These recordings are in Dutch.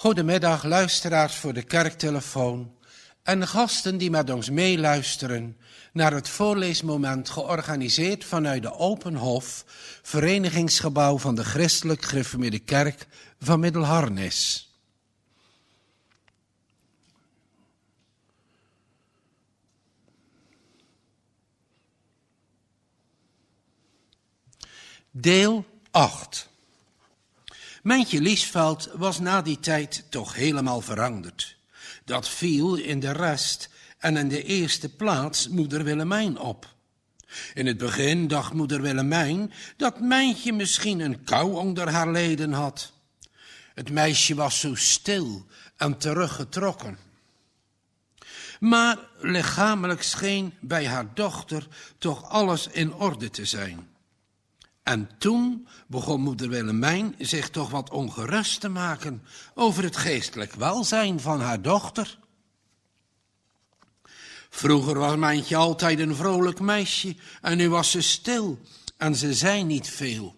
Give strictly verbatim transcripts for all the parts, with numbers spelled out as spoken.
Goedemiddag luisteraars voor de kerktelefoon en gasten die met ons meeluisteren naar het voorleesmoment georganiseerd vanuit de Open Hof, verenigingsgebouw van de Christelijk Gereformeerde Kerk van Middelharnis. Deel acht. Mijntje Liesveld was na die tijd toch helemaal veranderd. Dat viel in de rest en in de eerste plaats moeder Willemijn op. In het begin dacht moeder Willemijn dat Mijntje misschien een kou onder haar leden had. Het meisje was zo stil en teruggetrokken. Maar lichamelijk scheen bij haar dochter toch alles in orde te zijn. En toen begon moeder Willemijn zich toch wat ongerust te maken over het geestelijk welzijn van haar dochter. Vroeger was Mijntje altijd een vrolijk meisje en nu was ze stil en ze zei niet veel.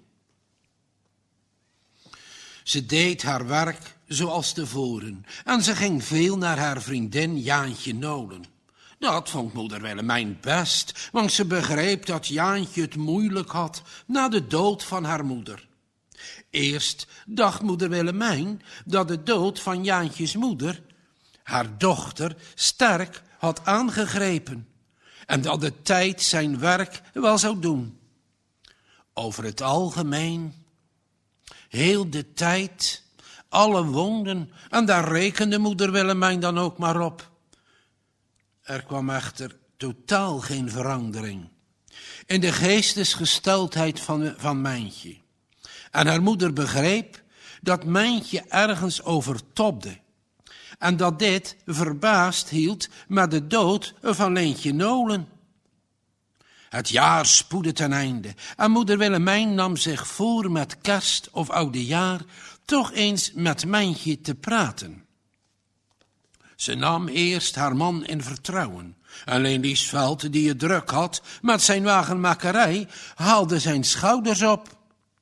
Ze deed haar werk zoals tevoren en ze ging veel naar haar vriendin Jaantje Nolen. Dat vond moeder Willemijn best, want ze begreep dat Jaantje het moeilijk had na de dood van haar moeder. Eerst dacht moeder Willemijn dat de dood van Jaantjes moeder haar dochter sterk had aangegrepen en dat de tijd zijn werk wel zou doen. Over het algemeen, heel de tijd, alle woonden en daar rekende moeder Willemijn dan ook maar op. Er kwam echter totaal geen verandering in de geestesgesteldheid van, van Mijntje. En haar moeder begreep dat Mijntje ergens overtobde en dat dit verbaasd hield met de dood van Leentje Nolen. Het jaar spoedde ten einde en moeder Willemijn nam zich voor met kerst of oudejaar toch eens met Mijntje te praten. Ze nam eerst haar man in vertrouwen. Alleen Liesveld, die het druk had met zijn wagenmakerij, haalde zijn schouders op.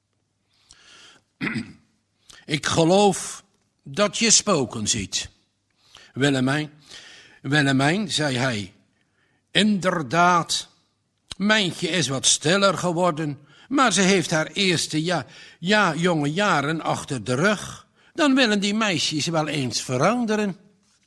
Ik geloof dat je spoken ziet. Willemijn, Willemijn, zei hij. Inderdaad, Mijntje is wat stiller geworden, maar ze heeft haar eerste ja, ja, jonge jaren achter de rug. Dan willen die meisjes wel eens veranderen.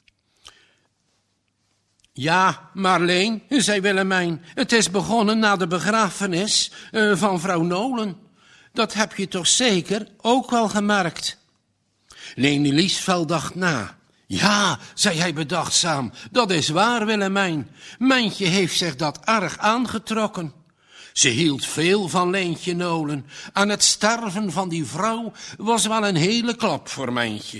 Ja, Marleen, zei Willemijn, het is begonnen na de begrafenis uh, van vrouw Nolen. Dat heb je toch zeker ook wel gemerkt? Leni Liesveld dacht na. Ja, zei hij bedachtzaam, dat is waar, Willemijn. Mijntje heeft zich dat erg aangetrokken. Ze hield veel van Leentje Nolen en het sterven van die vrouw was wel een hele klap voor Mijntje.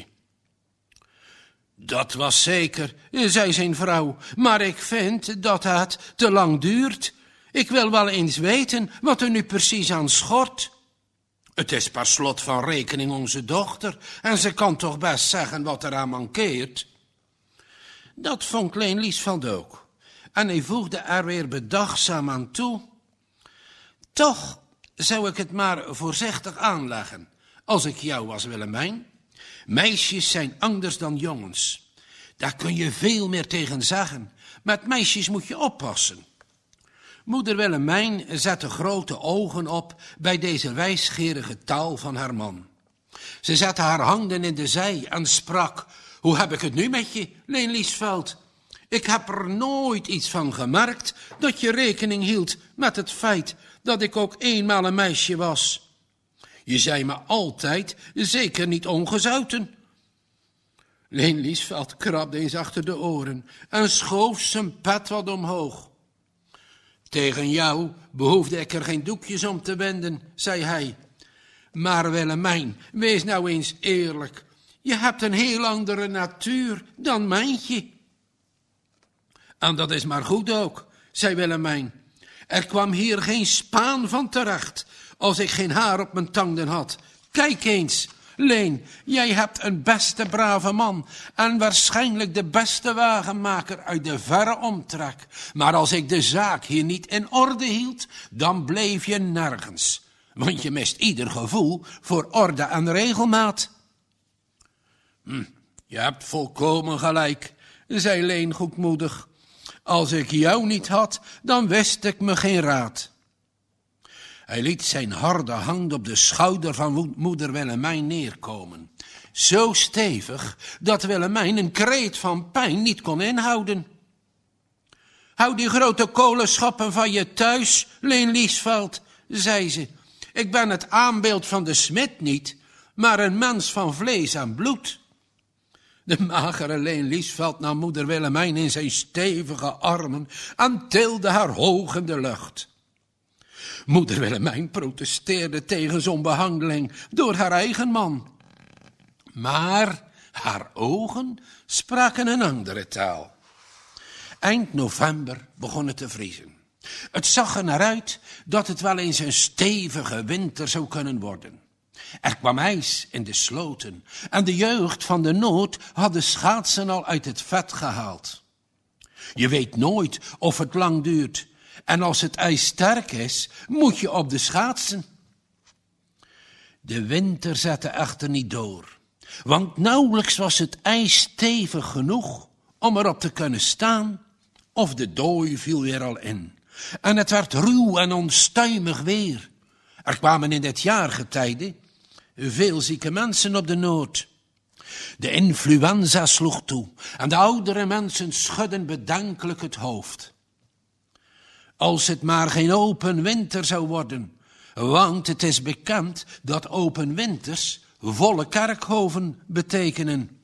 Dat was zeker, zei zijn vrouw, maar ik vind dat het te lang duurt. Ik wil wel eens weten wat er nu precies aan schort. Het is per slot van rekening onze dochter en ze kan toch best zeggen wat eraan mankeert. Dat vond Leen Liesveld ook en hij voegde er weer bedachtzaam aan toe. Toch zou ik het maar voorzichtig aanleggen, als ik jou was, Willemijn. Meisjes zijn anders dan jongens. Daar kun je veel meer tegen zeggen. Met meisjes moet je oppassen. Moeder Willemijn zette grote ogen op bij deze wijsgerige taal van haar man. Ze zette haar handen in de zij en sprak. Hoe heb ik het nu met je, Leen Liesveld? Ik heb er nooit iets van gemerkt dat je rekening hield met het feit dat ik ook eenmaal een meisje was. Je zei me altijd, zeker niet ongezouten. Leen Liesveld krabde eens achter de oren en schoof zijn pet wat omhoog. Tegen jou behoefde ik er geen doekjes om te wenden, zei hij. Maar Willemijn, wees nou eens eerlijk. Je hebt een heel andere natuur dan Mijntje. En dat is maar goed ook, zei Willemijn. Er kwam hier geen spaan van terecht als ik geen haar op mijn tanden had. Kijk eens, Leen, jij hebt een beste brave man en waarschijnlijk de beste wagenmaker uit de verre omtrek. Maar als ik de zaak hier niet in orde hield, dan bleef je nergens. Want je mist ieder gevoel voor orde en regelmaat. Hm, Je hebt volkomen gelijk, zei Leen goedmoedig. Als ik jou niet had, dan wist ik me geen raad. Hij liet zijn harde hand op de schouder van moeder Willemijn neerkomen. Zo stevig dat Willemijn een kreet van pijn niet kon inhouden. Hou die grote kolenschappen van je thuis, Leen Liesveld, zei ze. Ik ben het aanbeeld van de smid niet, maar een mens van vlees en bloed. De magere Leen Liesveld nam moeder Willemijn in zijn stevige armen en tilde haar hoog in de lucht. Moeder Willemijn protesteerde tegen zo'n behandeling door haar eigen man. Maar haar ogen spraken een andere taal. Eind november begon het te vriezen. Het zag er naar uit dat het wel eens een stevige winter zou kunnen worden. Er kwam ijs in de sloten en de jeugd van de Noord had de schaatsen al uit het vet gehaald. Je weet nooit of het lang duurt en als het ijs sterk is, moet je op de schaatsen. De winter zette echter niet door, want nauwelijks was het ijs stevig genoeg om erop te kunnen staan of de dooi viel weer al in. En het werd ruw en onstuimig weer. Er kwamen in dit jaargetijde veel zieke mensen op de Noord. De influenza sloeg toe en de oudere mensen schudden bedenkelijk het hoofd. Als het maar geen open winter zou worden, want het is bekend dat open winters volle kerkhoven betekenen.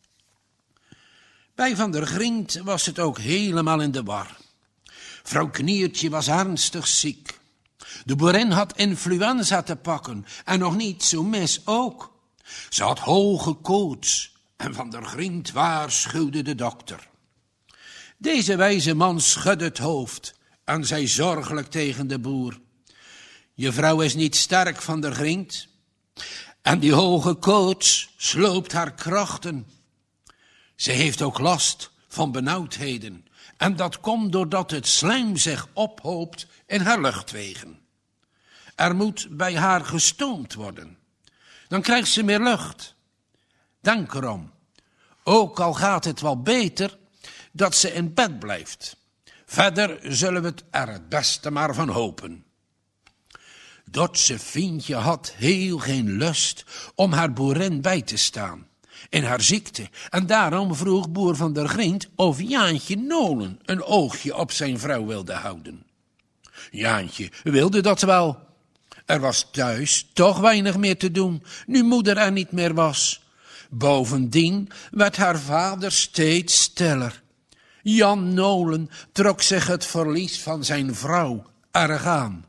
Bij Van der Griend was het ook helemaal in de war. Vrouw Kniertje was ernstig ziek. De boerin had influenza te pakken en nog niet zo mis ook. Ze had hoge koorts en Van der Griend waarschuwde de dokter. Deze wijze man schudde het hoofd en zei zorgelijk tegen de boer: je vrouw is niet sterk, Van der Griend, en die hoge koorts sloopt haar krachten. Ze heeft ook last van benauwdheden en dat komt doordat het slijm zich ophoopt in haar luchtwegen. Er moet bij haar gestoomd worden. Dan krijgt ze meer lucht. Denk erom. Ook al gaat het wel beter dat ze in bed blijft. Verder zullen we het er het beste maar van hopen. Dotse Fientje had heel geen lust om haar boerin bij te staan in haar ziekte. En daarom vroeg boer Van der Griend of Jaantje Nolen een oogje op zijn vrouw wilde houden. Jaantje wilde dat wel. Er was thuis toch weinig meer te doen, nu moeder er niet meer was. Bovendien werd haar vader steeds stiller. Jan Nolen trok zich het verlies van zijn vrouw erg aan.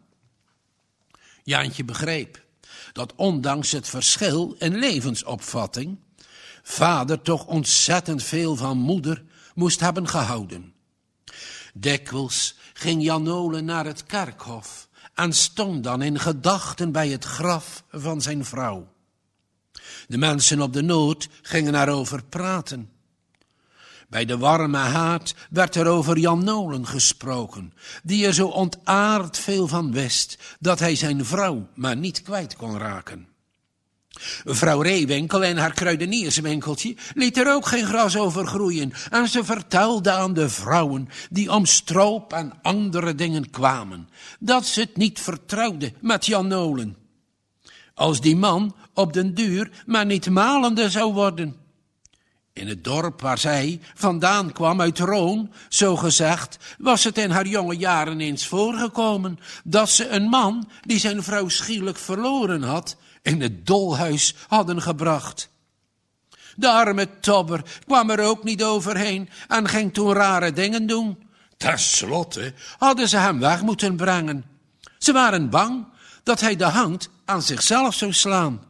Jaantje begreep dat ondanks het verschil in levensopvatting vader toch ontzettend veel van moeder moest hebben gehouden. Dikwijls ging Jan Nolen naar het kerkhof en stond dan in gedachten bij het graf van zijn vrouw. De mensen op de Noord gingen erover praten. Bij de warme haard werd er over Jan Nolen gesproken, die er zo ontaard veel van wist, dat hij zijn vrouw maar niet kwijt kon raken. Vrouw Reewinkel en haar kruidenierswinkeltje liet er ook geen gras over groeien en ze vertelde aan de vrouwen die om stroop en andere dingen kwamen, dat ze het niet vertrouwde met Jan Nolen. Als die man op den duur maar niet malende zou worden. In het dorp waar zij vandaan kwam uit Roon, zo gezegd, was het in haar jonge jaren eens voorgekomen dat ze een man die zijn vrouw schielijk verloren had, in het dolhuis hadden gebracht. De arme tobber kwam er ook niet overheen en ging toen rare dingen doen. Ten slotte hadden ze hem weg moeten brengen. Ze waren bang dat hij de hand aan zichzelf zou slaan.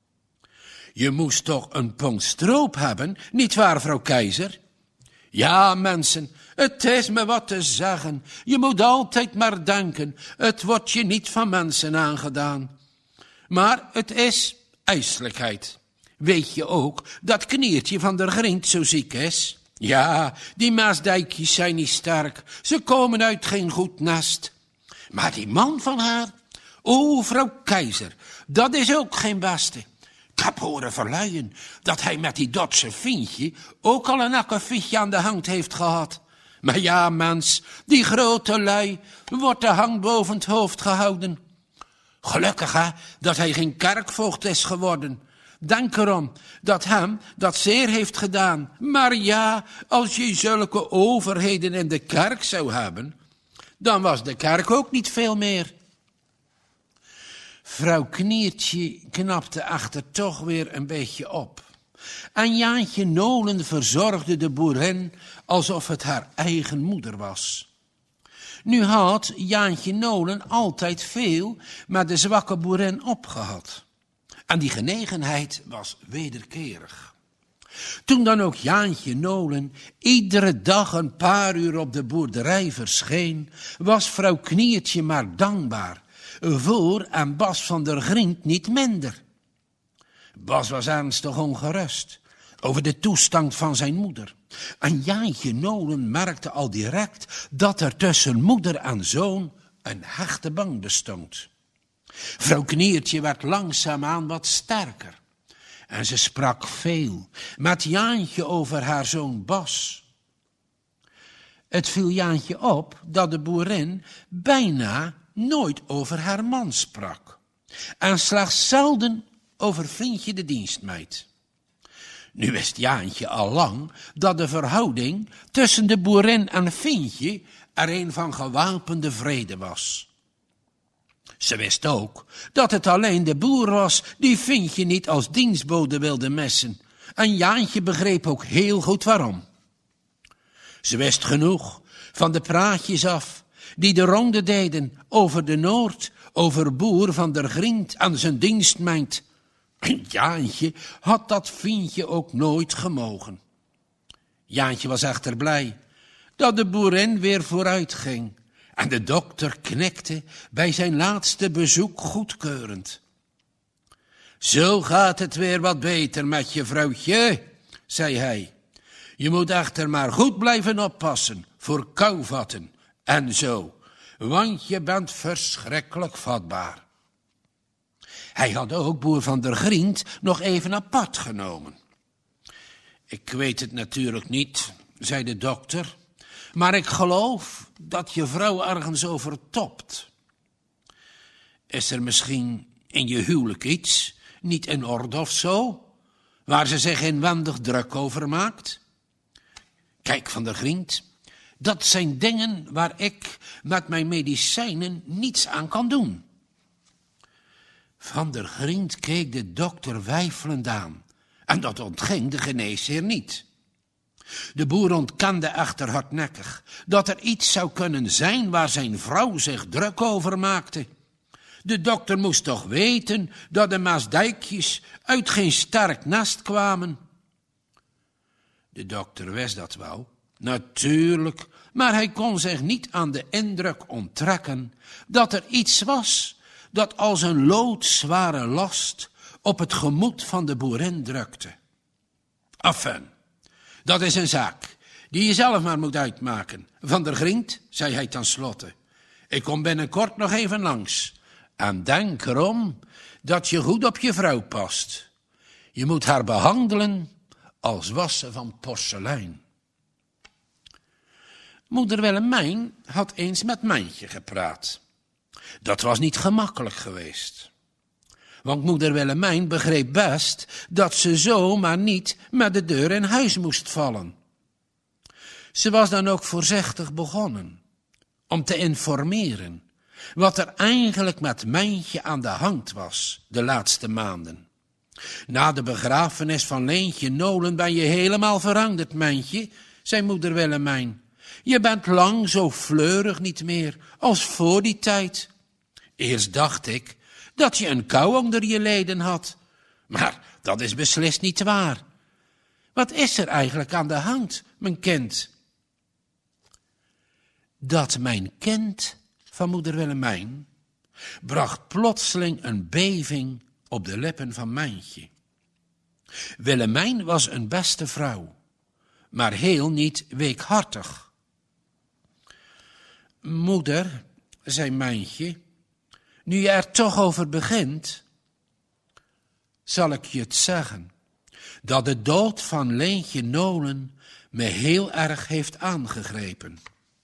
Je moest toch een pond stroop hebben, nietwaar, vrouw Keizer? Ja, mensen, het is me wat te zeggen. Je moet altijd maar denken, het wordt je niet van mensen aangedaan. Maar het is ijselijkheid. Weet je ook dat Kniertje Van der Griend zo ziek is? Ja, die Maasdijkjes zijn niet sterk. Ze komen uit geen goed nest. Maar die man van haar, o, vrouw Keizer, dat is ook geen beste. Ik heb horen verluien dat hij met die Dotse Fientje ook al een akkefietje aan de hand heeft gehad. Maar ja, mens, die grote lui wordt de hang boven het hoofd gehouden. Gelukkig, hè, dat hij geen kerkvoogd is geworden. Denk erom dat hem dat zeer heeft gedaan. Maar ja, als je zulke overheden in de kerk zou hebben, dan was de kerk ook niet veel meer. Vrouw Kniertje knapte echter toch weer een beetje op. En Jaantje Nolen verzorgde de boerin alsof het haar eigen moeder was. Nu had Jaantje Nolen altijd veel met de zwakke boerin opgehad. En die genegenheid was wederkerig. Toen dan ook Jaantje Nolen iedere dag een paar uur op de boerderij verscheen, was vrouw Kniertje maar dankbaar. Voor en Bas van der Griend niet minder. Bas was ernstig ongerust over de toestand van zijn moeder. En Jaantje Nolen merkte al direct dat er tussen moeder en zoon een hechte band bestond. Vrouw Kniertje werd langzaamaan wat sterker. En ze sprak veel met Jaantje over haar zoon Bas. Het viel Jaantje op dat de boerin bijna nooit over haar man sprak. En slechts zelden over Vriendje de dienstmeid. Nu wist Jaantje al lang dat de verhouding tussen de boerin en Vriendje er een van gewapende vrede was. Ze wist ook dat het alleen de boer was die Vriendje niet als dienstbode wilde missen. En Jaantje begreep ook heel goed waarom. Ze wist genoeg van de praatjes af die de ronde deden over de Noord, over boer van der Griend en zijn dienstmeid. En Jaantje had dat Vriendje ook nooit gemogen. Jaantje was echter blij dat de boerin weer vooruit ging. En de dokter knikte bij zijn laatste bezoek goedkeurend. Zo gaat het weer wat beter met je vrouwtje, zei hij. Je moet echter maar goed blijven oppassen voor kouvatten en zo, want je bent verschrikkelijk vatbaar. Hij had ook boer van der Griend nog even apart genomen. Ik weet het natuurlijk niet, zei de dokter, maar ik geloof dat je vrouw ergens overtopt. Is er misschien in je huwelijk iets niet in orde of zo, waar ze zich inwendig druk over maakt? Kijk, van der Griend, dat zijn dingen waar ik met mijn medicijnen niets aan kan doen. Van der Griend keek de dokter weifelend aan, en dat ontging de geneesheer niet. De boer ontkende echter hardnekkig dat er iets zou kunnen zijn waar zijn vrouw zich druk over maakte. De dokter moest toch weten dat de Maasdijkjes uit geen sterk nest kwamen. De dokter wist dat wel, natuurlijk, maar hij kon zich niet aan de indruk onttrekken dat er iets was dat als een loodzware last op het gemoed van de boerin drukte. Enfin, dat is een zaak die je zelf maar moet uitmaken. Van der Griend, zei hij tenslotte, ik kom binnenkort nog even langs. En denk erom dat je goed op je vrouw past. Je moet haar behandelen als was ze van porselein. Moeder Willemijn had eens met Mijntje gepraat. Dat was niet gemakkelijk geweest. Want moeder Willemijn begreep best dat ze zo maar niet met de deur in huis moest vallen. Ze was dan ook voorzichtig begonnen om te informeren wat er eigenlijk met Mijntje aan de hand was de laatste maanden. Na de begrafenis van Leentje Nolen ben je helemaal veranderd, Mijntje, zei moeder Willemijn. Je bent lang zo fleurig niet meer als voor die tijd. Eerst dacht ik dat je een kou onder je leden had, maar dat is beslist niet waar. Wat is er eigenlijk aan de hand, mijn kind? Dat mijn kind van moeder Willemijn bracht plotseling een beving op de lippen van Mijntje. Willemijn was een beste vrouw, maar heel niet weekhartig. Moeder, zei Mijntje, nu je er toch over begint. zal ik je het zeggen, dat de dood van Leentje Nolen me heel erg heeft aangegrepen.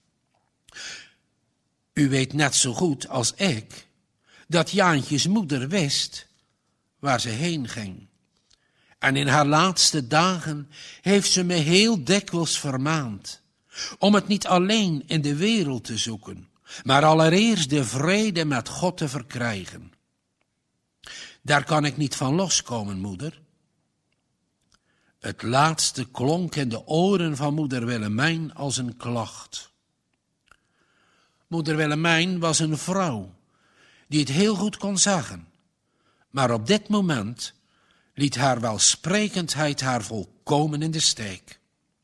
U weet net zo goed als ik dat Jaantjes moeder wist waar ze heen ging. En in haar laatste dagen heeft ze me heel dikwijls vermaand om het niet alleen in de wereld te zoeken, maar allereerst de vrede met God te verkrijgen. Daar kan ik niet van loskomen, moeder. Het laatste klonk in de oren van moeder Willemijn als een klacht. Moeder Willemijn was een vrouw die het heel goed kon zeggen, maar op dit moment liet haar welsprekendheid haar volkomen in de steek.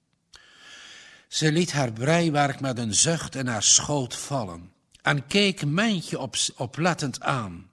Ze liet haar breiwerk met een zucht in haar schoot vallen en keek Mijntje op, oplettend aan.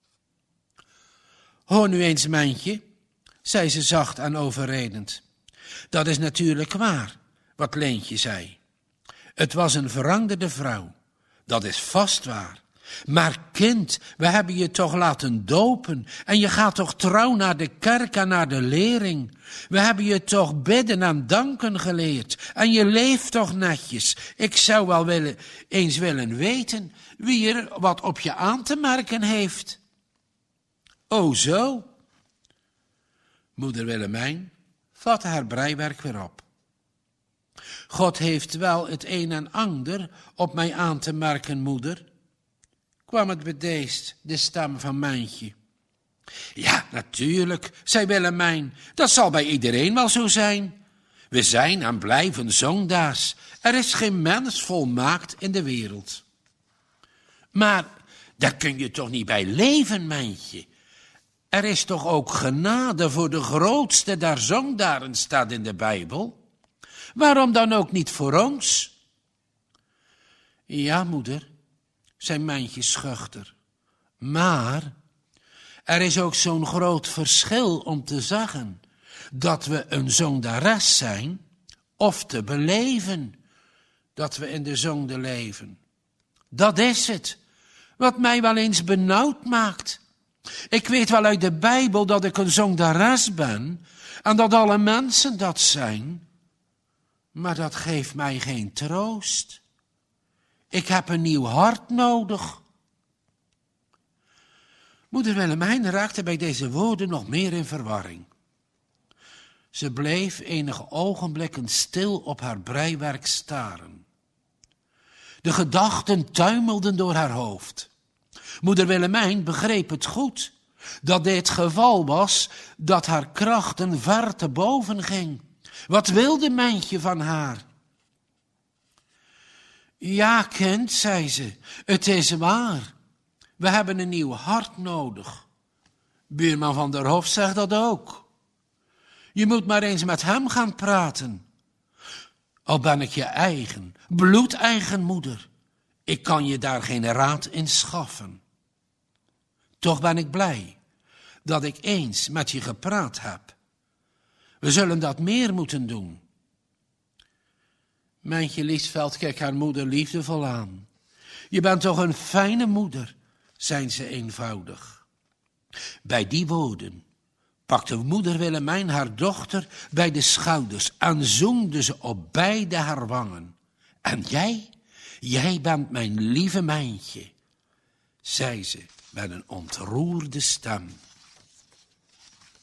Hoor nu eens, Mijntje, zei ze zacht en overredend. Dat is natuurlijk waar, wat Leentje zei. Het was een veranderde vrouw, dat is vast waar. Maar kind, we hebben je toch laten dopen en je gaat toch trouw naar de kerk en naar de lering. We hebben je toch bidden en danken geleerd en je leeft toch netjes. Ik zou wel willen, eens willen weten wie er wat op je aan te merken heeft. O zo. Moeder Willemijn vatte haar breiwerk weer op. God heeft wel het een en ander op mij aan te merken, moeder, kwam het bedeesd de stem van Mijntje. Ja, natuurlijk, zei Willemijn, dat zal bij iedereen wel zo zijn. We zijn en blijven zondaars. Er is geen mens volmaakt in de wereld. Maar daar kun je toch niet bij leven, Mijntje? Er is toch ook genade voor de grootste der zondaren, staat in de Bijbel? Waarom dan ook niet voor ons? Ja, moeder, zei Mijntje schuchter. Maar er is ook zo'n groot verschil om te zeggen dat we een zondares zijn of te beleven dat we in de zonde leven. Dat is het, wat mij wel eens benauwd maakt. Ik weet wel uit de Bijbel dat ik een zondares ben en dat alle mensen dat zijn, maar dat geeft mij geen troost. Ik heb een nieuw hart nodig. Moeder Willemijn raakte bij deze woorden nog meer in verwarring. Ze bleef enige ogenblikken stil op haar breiwerk staren. De gedachten tuimelden door haar hoofd. Moeder Willemijn begreep het goed, dat dit het geval was dat haar krachten ver te boven ging. Wat wilde Mijntje van haar? Ja, kind, zei ze, het is waar. We hebben een nieuw hart nodig. Buurman van der Hof zegt dat ook. Je moet maar eens met hem gaan praten. Al ben ik je eigen, bloedeigen moeder. Ik kan je daar geen raad in schaffen. Toch ben ik blij dat ik eens met je gepraat heb. We zullen dat meer moeten doen. Mijntje Liesveld keek haar moeder liefdevol aan. Je bent toch een fijne moeder, zei ze eenvoudig. Bij die woorden pakte moeder Willemijn haar dochter bij de schouders en zoende ze op beide haar wangen. En jij, jij bent mijn lieve Mijntje, zei ze met een ontroerde stem.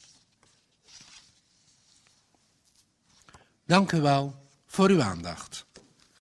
Dank u wel voor uw aandacht.